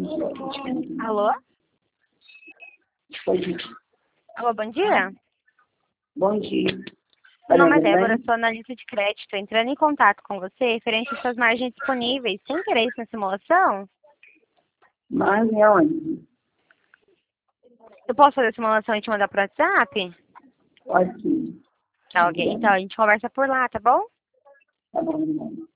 Alô? Pode. Alô, bom dia. Bom dia. Meu nome é Tudo Débora, bem? sou analista de crédito. Entrando em contato com você referente às suas margens disponíveis. Tem interesse na simulação? Mas é onde? Eu posso fazer a simulação e te mandar por WhatsApp? Pode sim. Tá, ok. Então, a gente conversa por lá, tá bom? Tá bom, irmão.